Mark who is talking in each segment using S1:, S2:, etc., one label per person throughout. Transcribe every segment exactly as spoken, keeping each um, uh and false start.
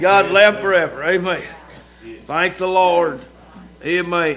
S1: God live forever. Amen. Thank the Lord. Amen.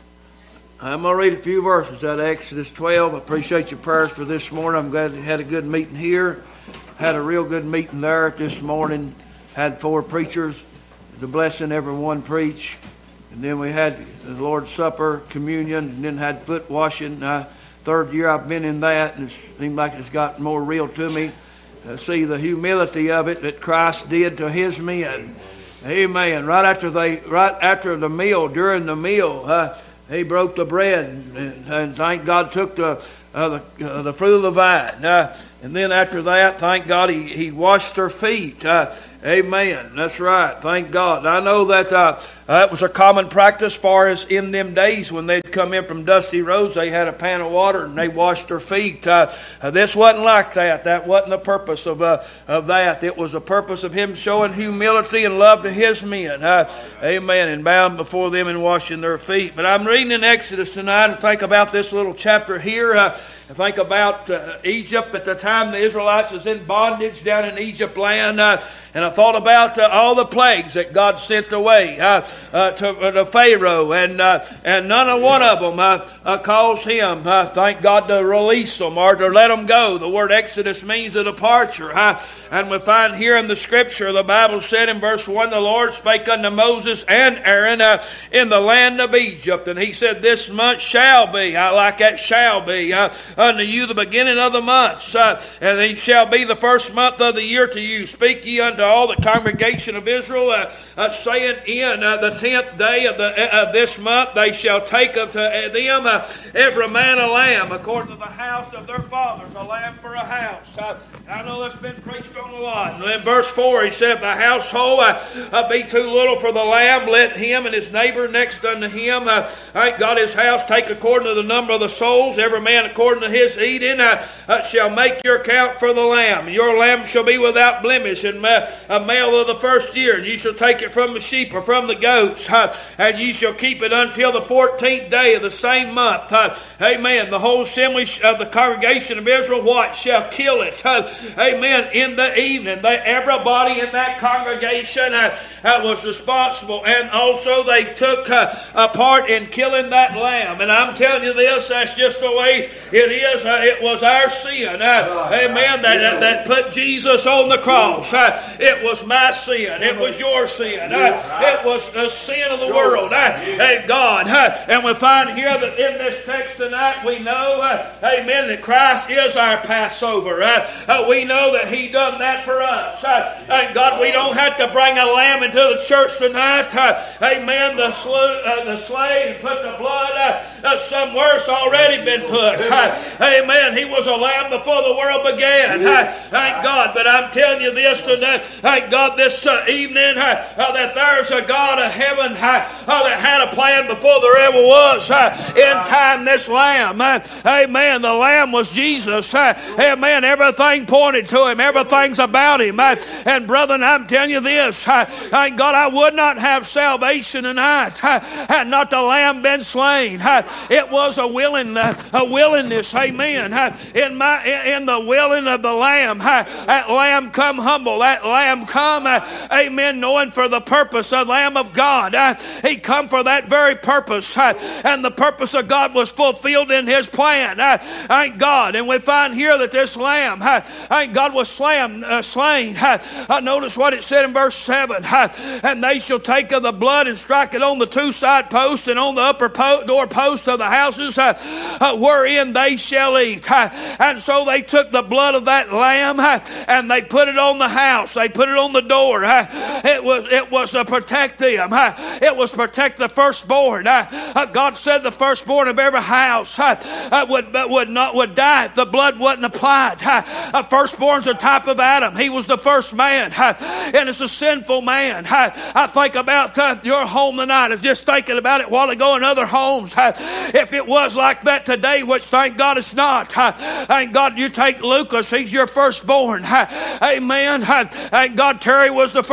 S1: I'm going to read a few verses out of Exodus twelve. I appreciate your prayers for this morning. I'm glad you had a good meeting here. Had a real good meeting there this morning. Had four preachers. It was a blessing everyone preach. And then we had the Lord's Supper, communion, and then had foot washing. Uh, third year I've been in that, and it seemed like it's gotten more real to me. Uh, see the humility of it that Christ did to his men. Amen. Right after they, right after the meal, during the meal, uh, he broke the bread, and, and thank God took the uh, the, uh, the fruit of the vine. Uh, and then after that, thank God he, he washed their feet. Uh, amen. That's right. Thank God. I know that uh, that was a common practice as far as in them days when they'd come in from dusty roads, they had a pan of water and they washed their feet. Uh, uh, this wasn't like that. That wasn't the purpose of uh, of that. It was the purpose of him showing humility and love to his men. Uh, amen. And bowing before them and washing their feet. But I'm reading in Exodus tonight and think about this little chapter here. Uh, I think about uh, Egypt at the time the Israelites was in bondage down in Egypt land. Uh, and I thought about uh, all the plagues that God sent away uh, uh, to, uh, to Pharaoh. And uh, and none of one of them uh, uh, caused him, uh, thank God, to release them or to let them go. The word Exodus means a departure. Uh, and we find here in the scripture, the Bible said in verse one, the Lord spake unto Moses and Aaron uh, in the land of Egypt. And he said, this month shall be, I like that shall be, uh, unto you the beginning of the months. Uh, and it shall be the first month of the year to you. Speak ye unto all the congregation of Israel, uh, uh, saying, in uh, the tenth day of, the, uh, of this month they shall take unto them uh, every man a lamb, according to the house of their fathers, a lamb for a house. Uh, I know that's been preached on a lot. And in verse four, he said, if the household uh, uh, be too little for the lamb, let him and his neighbor next unto him, uh, thank God, his house, take according to the number of the souls, every man according to his eating, uh, uh, shall make your count for the lamb. Your lamb shall be without blemish, and uh, a male of the first year, and you shall take it from the sheep or from the goats, uh, and you shall keep it until the fourteenth day of the same month. Uh, amen. The whole assembly of the congregation of Israel, what? Shall kill it. Uh, amen. In the evening, they, everybody in that congregation uh, uh, was responsible, and also they took uh, a part in killing that lamb. And I'm telling you this, that's just the way it is. Uh, it was our sin. Uh, amen. That, that, that put Jesus on the cross. Uh, it was my sin. It was your sin. Uh, it was the sin of the world. Uh, and God. Uh, and we find here that in this text tonight we know, uh, amen, that Christ is our Passover. Uh, uh, we know that he done that for us. Uh, and God, we don't have to bring a lamb into the church tonight. Uh, amen. The, slew, uh, the slave and put the blood uh, uh, somewhere it's already been put. Uh, amen. He was a lamb before the world began. Uh, thank God. But I'm telling you this tonight. Thank God this uh, evening uh, uh, that there's a God of heaven uh, uh, that had a plan before there ever was. Uh, in time, this lamb. Uh, amen. The lamb was Jesus. Uh, amen. Everything pointed to him. Everything's about him. Uh, and brethren, I'm telling you this. Uh, thank God I would not have salvation tonight uh, had not the lamb been slain. Uh, it was a willing, uh, a willingness. Amen. Uh, in my, in, in the willing of the lamb, uh, that lamb come humble. That lamb come, uh, amen, knowing for the purpose of the Lamb of God. Uh, he come for that very purpose. Uh, and the purpose of God was fulfilled in his plan. Uh, thank God. And we find here that this lamb, uh, thank God, was slain. Uh, slain. Uh, uh, notice what it said in verse seven. Uh, and they shall take of the blood and strike it on the two side posts and on the upper po- door post of the houses uh, uh, wherein they shall eat. Uh, and so they took the blood of that lamb uh, and they put it on the house. They put it on the door. Uh, it was it was to protect them. Uh, it was to protect the firstborn. Uh, uh, God said the firstborn of every house uh, uh, would uh, would not would die if the blood wasn't applied. Uh, uh, firstborn's a type of Adam. He was the first man, uh, and it's a sinful man. Uh, I think about uh, your home tonight. I was just thinking about it a while ago in other homes. Uh, if it was like that today, which thank God it's not. Uh, thank God you take Lucas. He's your firstborn. Uh, amen. Uh, thank God Terry was the firstborn.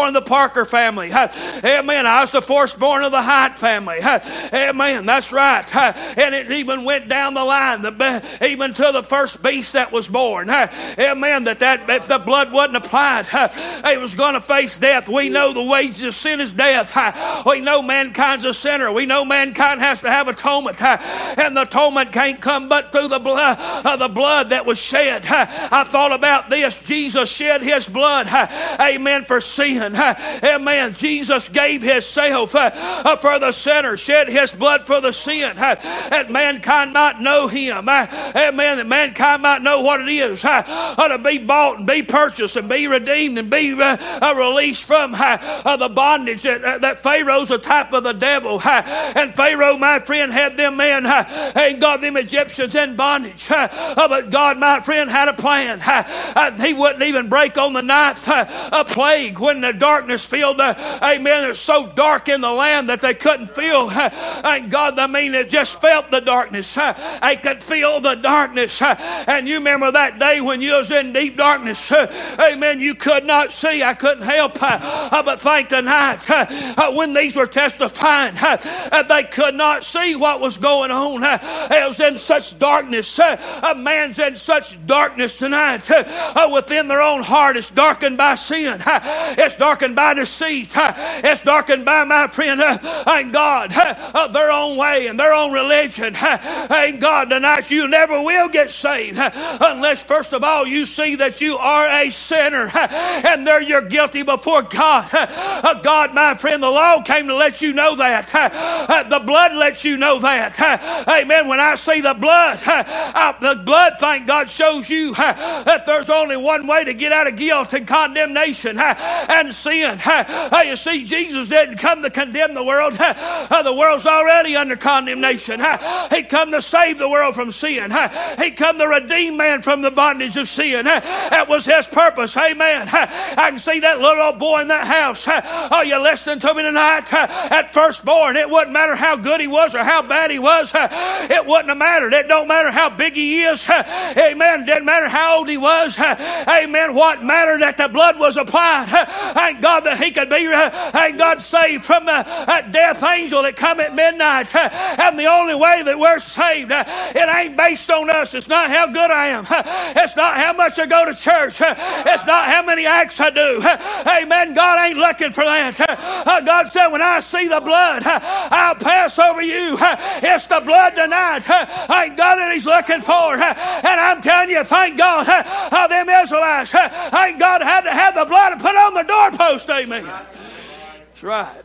S1: firstborn of the Parker family. Amen. I was the firstborn of the Hyatt family. Amen. That's right. And it even went down the line, the, even to the first beast that was born. Amen. That, that if the blood wasn't applied, it was going to face death. We know the wages of sin is death. We know mankind's a sinner. We know mankind has to have atonement. And the atonement can't come but through the blood, uh, the blood that was shed. I thought about this. Jesus shed his blood. Amen. For sin. Amen. Jesus gave himself for the sinner. Shed his blood for the sin. That mankind might know him. Amen. That mankind might know what it is to be bought and be purchased and be redeemed and be released from the bondage that, that Pharaoh's a type of the devil. And Pharaoh, my friend, had them men and got them Egyptians in bondage. But God, my friend, had a plan. He wouldn't even break on the ninth plague when the darkness filled the, amen, it was so dark in the land that they couldn't feel. And God, I mean, it just felt the darkness. They could feel the darkness. And you remember that day when you was in deep darkness. Amen. You could not see. I couldn't help but think tonight when these were testifying, they could not see what was going on. It was in such darkness. A man's in such darkness tonight within their own heart. It's darkened by sin. It's darkened by deceit. It's darkened by, my friend, and God, their own way and their own religion. And God, tonight you never will get saved unless, first of all, you see that you are a sinner and there you're guilty before God. God, my friend, the law came to let you know that. The blood lets you know that. Amen. When I see the blood, the blood, thank God, shows you that there's only one way to get out of guilt and condemnation and sin. You see, Jesus didn't come to condemn the world. The world's already under condemnation. He come to save the world from sin. He come to redeem man from the bondage of sin. That was his purpose. Amen. I can see that little old boy in that house. Are you listening to me tonight? At firstborn, it wouldn't matter how good he was or how bad he was. It wouldn't have mattered. It don't matter how big he is. Amen. It didn't matter how old he was. Amen. What mattered that the blood was applied. Thank God that he could be, thank God, saved from the death angel that come at midnight. And the only way that we're saved, it ain't based on us. It's not how good I am. It's not how much I go to church. It's not how many acts I do. Amen. God ain't looking for that. God said, when I see the blood, I'll pass over you. It's the blood tonight. Thank God that he's looking for. And I'm telling you, thank God, how them Israelites, thank God, had to have the blood put on the doorpost. Amen. That's right.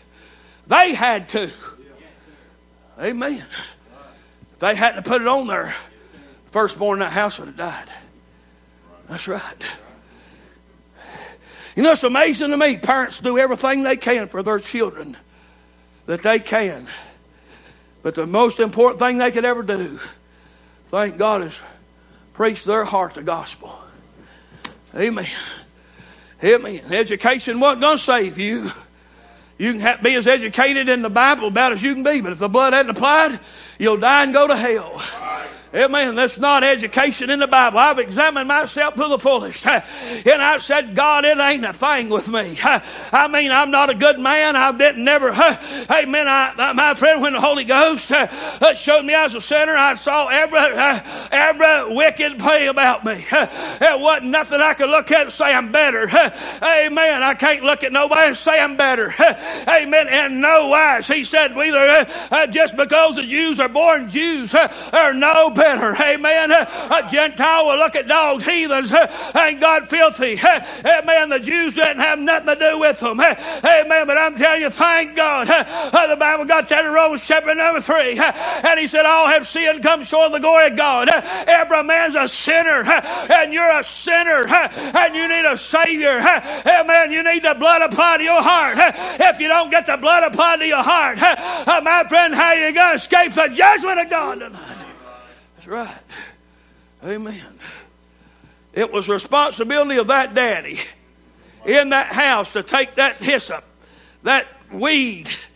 S1: They had to. Amen. If they hadn't put it on there, the firstborn in that house would have died. That's right. You know, it's amazing to me. Parents do everything they can for their children that they can. But the most important thing they could ever do, thank God, is preach their heart the gospel. Amen. Amen. Education wasn't going to save you. You can have, be as educated in the Bible about as you can be, but if the blood hadn't applied, you'll die and go to hell. Amen. That's not education in the Bible. I've examined myself to the fullest. And I've said, God, it ain't a thing with me. I mean, I'm not a good man. I didn't never. Amen. I, my friend, when the Holy Ghost showed me I was a sinner, I saw every, every wicked way about me. There wasn't nothing I could look at and say I'm better. Amen. I can't look at nobody and say I'm better. Amen. In no wise. He said, either just because the Jews are born Jews or no better. Amen. A Gentile will look at dogs, heathens, ain't God filthy. Amen. The Jews didn't have nothing to do with them. Amen. But I'm telling you, thank God. The Bible got that in Romans chapter number three. And he said, all have sinned, come short of the glory of God. Every man's a sinner. And you're a sinner. And you need a Savior. Amen. You need the blood applied to your heart. If you don't get the blood applied to your heart, my friend, how are you going to escape the judgment of God tonight? Right. Amen. It was responsibility of that daddy in that house to take that hyssop, that weed,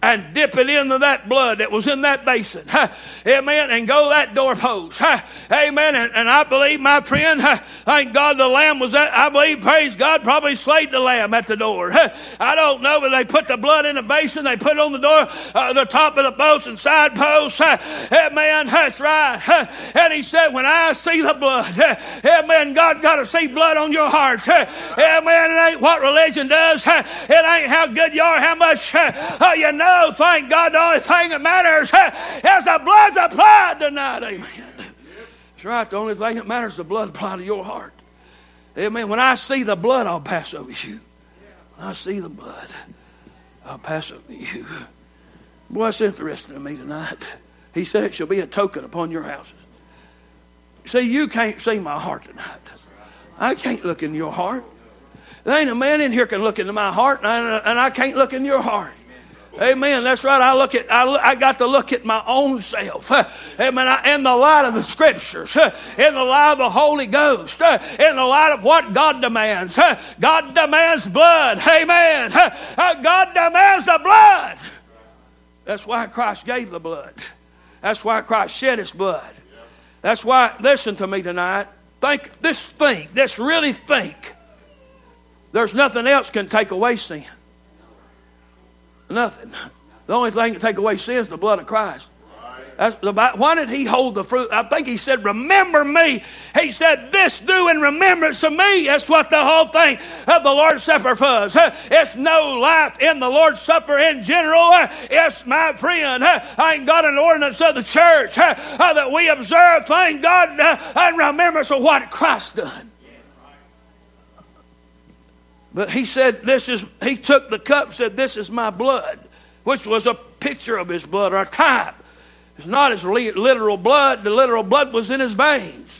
S1: and dip it into that blood that was in that basin. Amen. And go that doorpost. Amen. And, and I believe, my friend, thank God the lamb was that. I believe, praise God, probably slayed the lamb at the door. I don't know, but they put the blood in the basin. They put it on the door, uh, the top of the post and side post. Amen. That's right. And he said, when I see the blood, amen, God got to see blood on your heart. Amen. It ain't what religion does. It ain't how good you are, how much uh, you know. Thank God, the only thing that matters is the blood's applied tonight. Amen. That's right. The only thing that matters is the blood applied to your heart. Amen. When I see the blood, I'll pass over you. When I see the blood, I'll pass over you. Boy, that's interesting to me tonight. He said it shall be a token upon your houses. See, you can't see my heart tonight. I can't look in your heart. There ain't a man in here can look into my heart, and I, and I can't look in your heart. Amen. That's right. I look at. I, look, I got to look at my own self. Amen. I, in the light of the Scriptures, in the light of the Holy Ghost, in the light of what God demands. God demands blood. Amen. God demands the blood. That's why Christ gave the blood. That's why Christ shed His blood. That's why. Listen to me tonight. Think. This think. This really think. There's nothing else can take away sin. Nothing. The only thing that can take away sin is the blood of Christ. That's the, why did He hold the fruit? I think He said, remember me. He said, this do in remembrance of me. That's what the whole thing of the Lord's Supper was. It's no life in the Lord's Supper in general. It's, my friend, I ain't got an ordinance of the church that we observe, thank God, in remembrance of what Christ done. But He said, this is, He took the cup and said, this is my blood, which was a picture of His blood, or a type. It's not His literal blood. The literal blood was in His veins.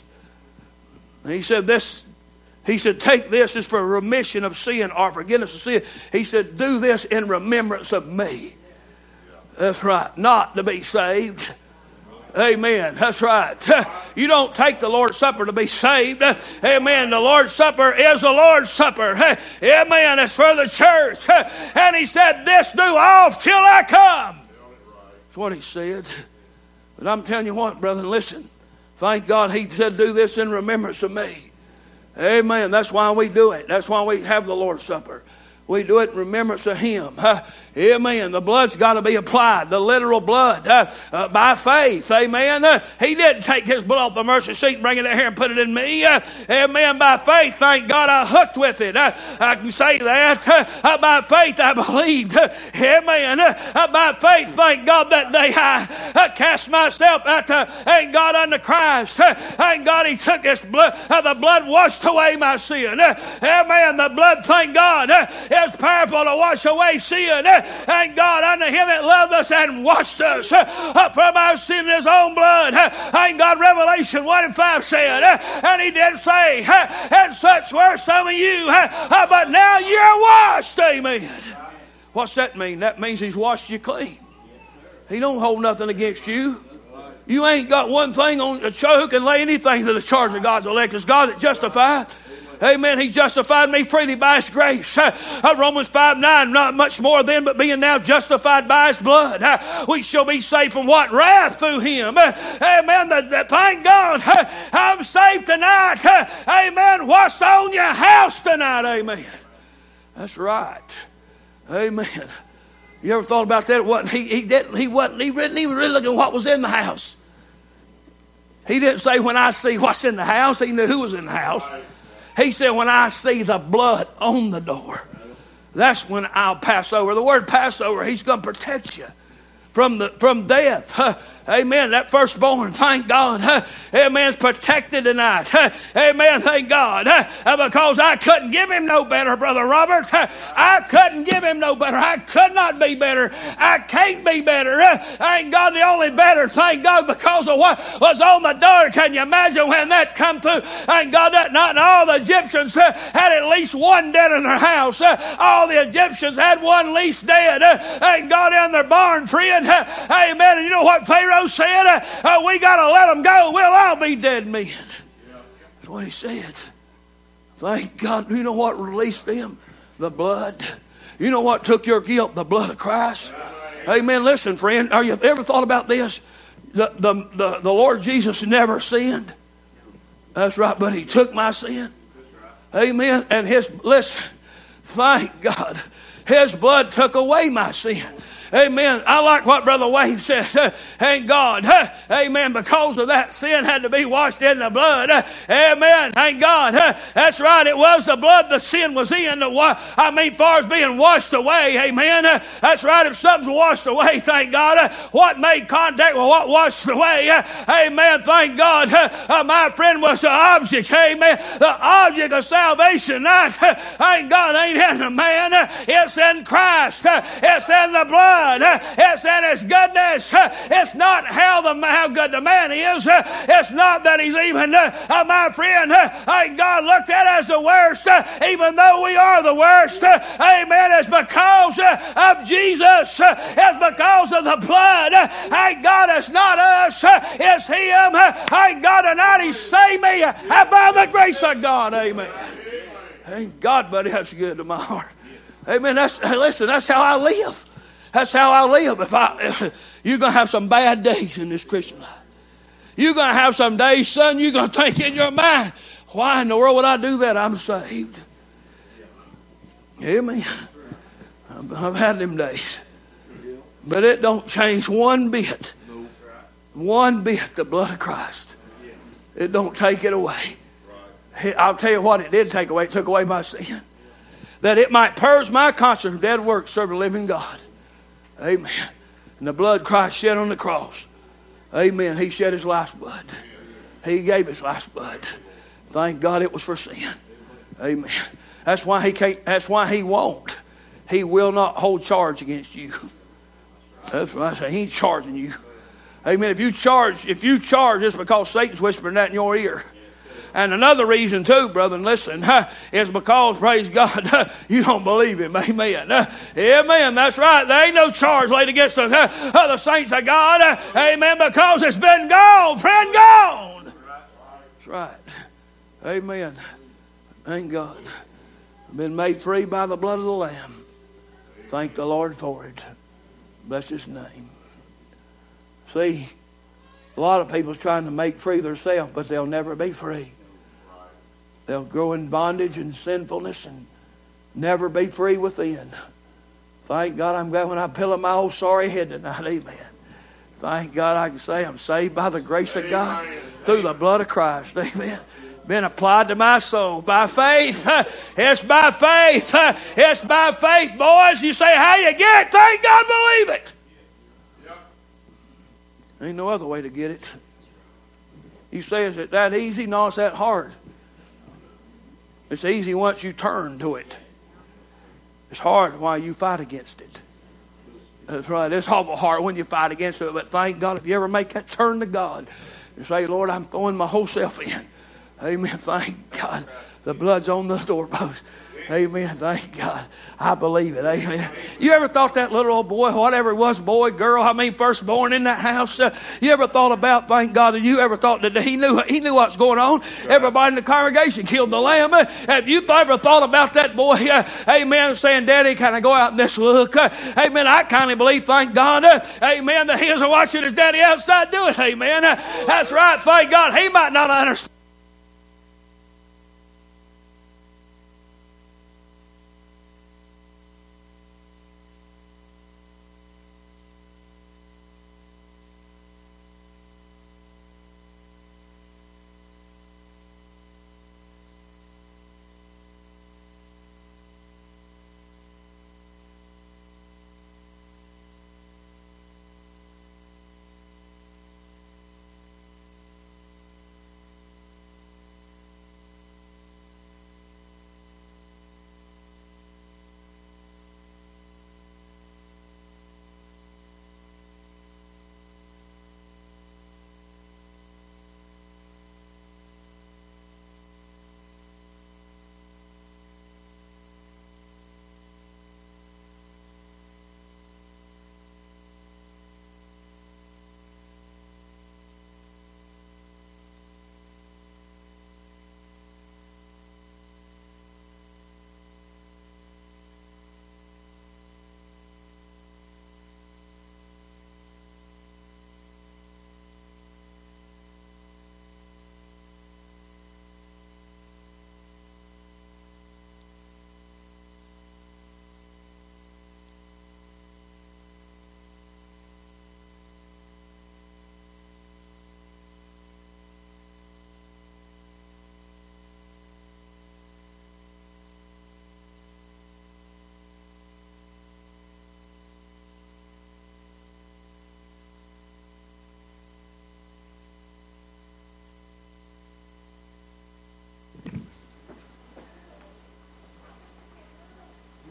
S1: And He said, this, He said, take this is for remission of sin or forgiveness of sin. He said, do this in remembrance of me. That's right. Not to be saved. Amen. That's right. You don't take the Lord's Supper to be saved. Amen. The Lord's Supper is the Lord's Supper. Amen. It's for the church. And He said, this do off till I come. That's what He said. But I'm telling you what, brother, listen. Thank God He said, do this in remembrance of me. Amen. That's why we do it. That's why we have the Lord's Supper. We do it in remembrance of Him. Uh, amen. The blood's got to be applied, the literal blood, uh, uh, by faith. Amen. Uh, he didn't take His blood off the mercy seat and bring it out here and put it in me. Uh, amen. By faith, thank God I hooked with it. Uh, I can say that. Uh, by faith, I believed. Uh, amen. Uh, by faith, thank God that day I uh, cast myself out to, thank God, unto Christ. Uh, thank God He took His blood. Uh, the blood washed away my sin. Uh, amen. The blood, thank God, uh, is powerful to wash away sin. And God, unto Him that loved us and washed us from our sin in His own blood. And God, Revelation one and five said, and He did say, and such were some of you, but now you're washed. Amen. What's that mean? That means He's washed you clean. He don't hold nothing against you. You ain't got one thing on the show who can lay anything to the charge of God's elect. It's God that justifies. Amen. He justified me freely by His grace. Uh, Romans five nine, not much more then, but being now justified by His blood, uh, we shall be saved from what? Wrath through Him. Uh, amen. The, the, thank God uh, I'm saved tonight. Uh, amen. What's on your house tonight? Amen. That's right. Amen. You ever thought about that? It wasn't, he, he didn't. He wasn't. He didn't even really look at what was in the house. He didn't say, when I see what's in the house. He knew who was in the house. He said, when I see the blood on the door, that's when I'll pass over. The word Passover, He's going to protect you from the from death. Amen. That firstborn, thank God. Amen. Is protected tonight. Amen. Thank God. Because I couldn't give him no better, Brother Robert. I couldn't give him no better. I could not be better. I can't be better. Ain't God the only better? Thank God, because of what was on the door. Can you imagine when that come through? Ain't God that not all the Egyptians had at least one dead in their house. All the Egyptians had one least dead. Ain't God in their barn, friend. Amen. And you know what Pharaoh said? Uh, we got to let them go. We'll all be dead men. That's what he said. Thank God. You know what released them? The blood. You know what took your guilt? The blood of Christ. Amen. Listen, friend, are you ever thought about this? The, the, the, the Lord Jesus never sinned. That's right, but he took my sin. Amen. And his, listen, thank God, his blood took away my sin. Amen. I like what Brother Wayne says. Uh, thank God. Uh, amen. Because of that, sin had to be washed in the blood. Uh, amen. Thank God. Uh, that's right. It was the blood the sin was in. The wa- I mean, far as being washed away. Amen. Uh, that's right. If something's washed away, thank God. Uh, what made contact with what washed away? Uh, amen. Thank God. Uh, uh, my friend was the object. Amen. The object of salvation. Not, uh, thank God, ain't in the man. Uh, it's in Christ. Uh, it's in the blood. It's in his goodness. It's not how the how good the man is. It's not that he's even uh, my friend. Uh, God looked at us as the worst, uh, even though we are the worst. Uh, amen. It's because uh, of Jesus. Uh, it's because of the blood. Uh, thank God it's not us. Uh, it's him. Uh, thank God tonight he saved me uh, by the grace of God. Amen. Thank God, buddy. That's good to my heart. Amen. That's, listen, that's how I live. That's how I live. If I, you're going to have some bad days in this Christian life. You're going to have some days, son, you're going to think in your mind, why in the world would I do that? I'm saved. Amen. I've, I've had them days. But it don't change one bit. One bit the blood of Christ. It don't take it away. I'll tell you what it did take away. It took away my sin. That it might purge my conscience from dead works, serve the living God. Amen. And the blood Christ shed on the cross. Amen. He shed his life's blood. He gave his life's blood. Thank God it was for sin. Amen. That's why he can't, that's why he won't. He will not hold charge against you. That's what I say. He ain't charging you. Amen. If you charge, if you charge, it's because Satan's whispering that in your ear. And another reason too, brother, and listen, uh, is because, praise God, uh, you don't believe him. Amen. Uh, amen. That's right. There ain't no charge laid against the, uh, the saints of God. Uh, amen. Because it's been gone. Friend, gone. That's right. Amen. Thank God. Been made free by the blood of the Lamb. Thank the Lord for it. Bless his name. See, a lot of people's trying to make free themselves, but they'll never be free. They'll grow in bondage and sinfulness and never be free within. Thank God I'm glad when I pillow my old sorry head tonight. Amen. Thank God I can say I'm saved by the grace of God through the blood of Christ. Amen. Been applied to my soul by faith. It's by faith. It's by faith, boys. You say how you get it. Thank God, believe it. Ain't no other way to get it. You say, is it that easy? No, it's that hard. It's easy once you turn to it. It's hard while you fight against it. That's right. It's awful hard when you fight against it. But thank God if you ever make that turn to God and say, Lord, I'm throwing my whole self in. Amen. Thank God. The blood's on the doorpost. Amen. Thank God. I believe it. Amen. You ever thought that little old boy, whatever it was, boy, girl, I mean, first born in that house, uh, you ever thought about, thank God, that you ever thought that he knew he knew what's going on? Everybody in the congregation killed the lamb. Uh, have you ever thought about that boy, uh, amen, saying, Daddy, can I go out and this look? Uh, amen. I kind of believe, thank God, uh, amen, that he was watching his daddy outside do it. Amen. Uh, that's right. Thank God. He might not understand.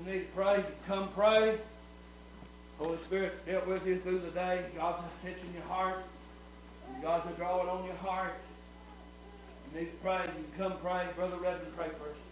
S1: you need to pray, come pray. Holy Spirit dealt with you through the day. God's touching your heart. God's drawing on your heart. You need to pray. You can come pray. Brother Redmond, pray first.